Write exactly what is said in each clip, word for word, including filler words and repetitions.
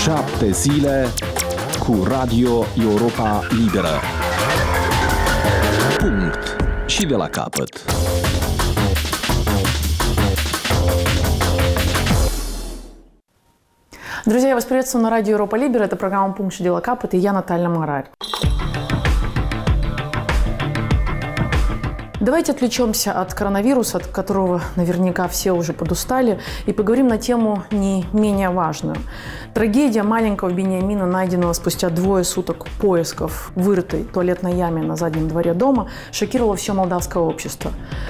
Șapte zile cu Radio Europa Liberă. Punct. Și de la capăt. Друзья, я вас приветствую на радио Европа Либера. Это программа «Пункт и дела капот», и я Наталья Марарь. Давайте отвлечемся от коронавируса, от которого наверняка все уже подустали, и поговорим на тему не менее важную. Трагедия маленького Бениамина, найденного спустя двое суток поисков в вырытой туалетной яме на заднем дворе дома, шокировала все молдавское общество.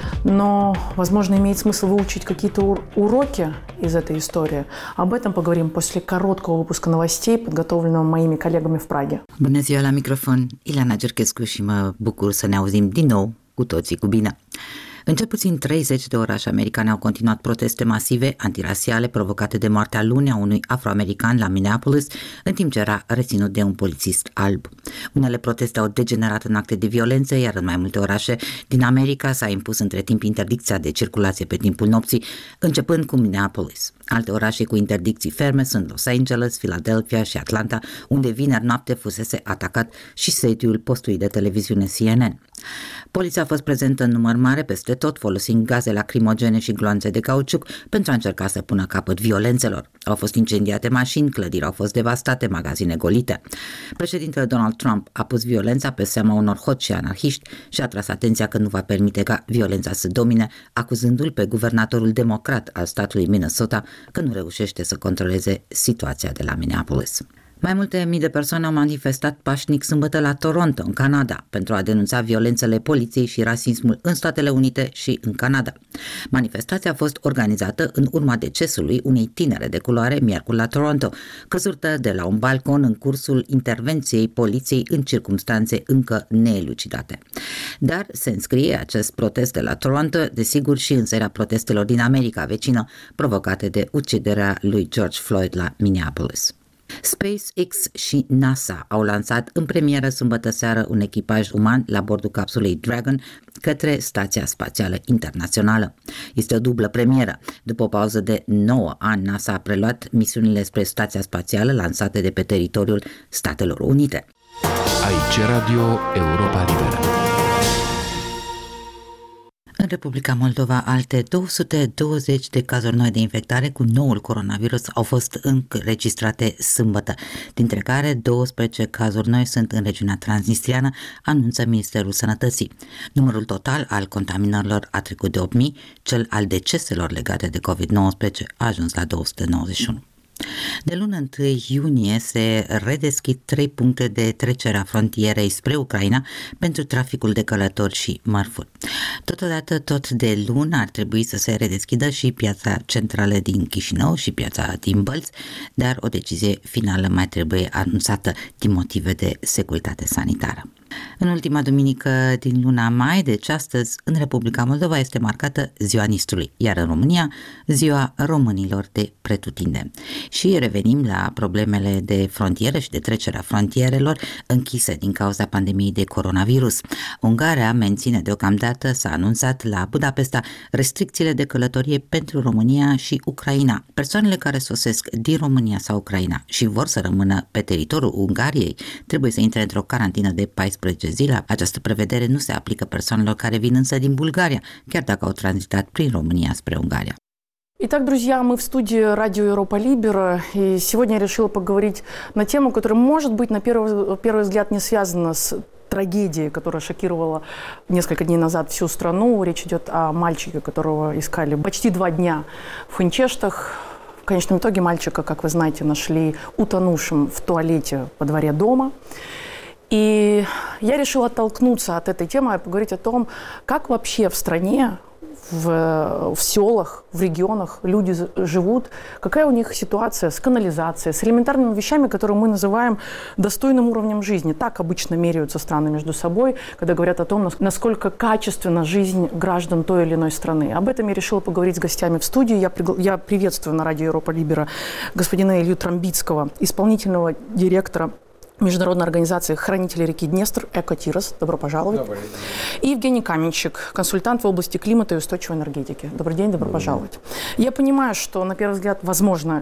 Но, возможно, имеет смысл выучить какие-то уроки из этой истории. Об этом поговорим после короткого выпуска новостей, подготовленного моими коллегами в Праге. Bună ziua, la microfon, Ileana Gerchescu și mă bucur să ne auzim din nou cu toții cu bine. În cel puțin treizeci de orașe americane au continuat proteste masive antirasiale provocate de moartea luni a unui afroamerican la Minneapolis, în timp ce era reținut de un polițist alb. Unele proteste au degenerat în acte de violență, iar în mai multe orașe din America s-a impus între timp interdicția de circulație pe timpul nopții, începând cu Minneapolis. Alte orașe cu interdicții ferme sunt Los Angeles, Philadelphia și Atlanta, unde vineri noapte fusese atacat și sediul postului de televiziune C N N. Poliția a fost prezentă în număr mare peste tot, folosind gaze lacrimogene și gloanțe de cauciuc pentru a încerca să pună capăt violențelor. Au fost incendiate mașini, clădiri au fost devastate, magazine golite. Președintele Donald Trump a pus violența pe seama unor hoți și anarhiști și a tras atenția că nu va permite ca violența să domine, acuzându-l pe guvernatorul democrat al statului Minnesota că nu reușește să controleze situația de la Minneapolis. Mai multe mii de persoane au manifestat pașnic sâmbătă la Toronto, în Canada, pentru a denunța violențele poliției și rasismul în Statele Unite și în Canada. Manifestația a fost organizată în urma decesului unei tinere de culoare miercuri la Toronto, căzută de la un balcon în cursul intervenției poliției în circumstanțe încă neelucidate. Dar se înscrie acest protest de la Toronto, desigur, și în seria protestelor din America vecină, provocate de uciderea lui George Floyd la Minneapolis. SpaceX și NASA au lansat în premieră sâmbătă seară un echipaj uman la bordul capsulei Dragon către Stația Spațială Internațională. Este o dublă premieră. După o pauză de nouă ani, NASA a preluat misiunile spre Stația Spațială lansate de pe teritoriul Statelor Unite. Aici Radio Europa Liberă. În Republica Moldova, alte două sute douăzeci de cazuri noi de infectare cu noul coronavirus au fost înregistrate sâmbătă, dintre care douăsprezece cazuri noi sunt în regiunea transnistriană, anunță Ministerul Sănătății. Numărul total al contaminărilor a trecut de opt mii, cel al deceselor legate de covid nouăsprezece a ajuns la două sute nouăzeci și unu. De luna întâi iunie se redeschid trei puncte de trecere a frontierei spre Ucraina pentru traficul de călători și mărfuri. Totodată, tot de lună ar trebui să se redeschidă și piața centrală din Chișinău și piața din Bălți, dar o decizie finală mai trebuie anunțată din motive de securitate sanitară. În ultima duminică din luna mai, deci astăzi, în Republica Moldova este marcată Ziua Nistrului, iar în România Ziua Românilor de pretutindeni. Și revenim la problemele de frontieră și de trecerea frontierelor închise din cauza pandemiei de coronavirus. Ungaria menține deocamdată, s-a anunțat la Budapesta, restricțiile de călătorie pentru România și Ucraina. Persoanele care sosesc din România sau Ucraina și vor să rămână pe teritoriul Ungariei trebuie să intre într-o carantină de paisprezece zile. Această prevedere nu se aplică persoanelor care vin însă din Bulgaria, chiar dacă au tranzitat prin România spre Ungaria. Итак, друзья, мы в студии радио Европа Либера, и сегодня я решила поговорить на тему, которая, может быть, на первый, первый взгляд не связана с трагедией, которая шокировала несколько дней назад всю страну. Речь идет о мальчике, которого искали почти два дня в Хунчештах. В конечном итоге мальчика, как вы знаете, нашли утонувшим в туалете во дворе дома. И я решила оттолкнуться от этой темы и поговорить о том, как вообще в стране, в, в селах, в регионах люди живут, какая у них ситуация с канализацией, с элементарными вещами, которые мы называем достойным уровнем жизни. Так обычно меряются страны между собой, когда говорят о том, насколько качественна жизнь граждан той или иной страны. Об этом я решила поговорить с гостями в студии. Я, пригла... я приветствую на радио Европа Либера господина Илью Трамбицкого, исполнительного директора Международной организации «Хранители реки Днестр» «Экотирос». Добро пожаловать. Добрый день. И Евгений Каменщик, консультант в области климата и устойчивой энергетики. Добрый день, добро добрый пожаловать. День. Я понимаю, что на первый взгляд, возможно,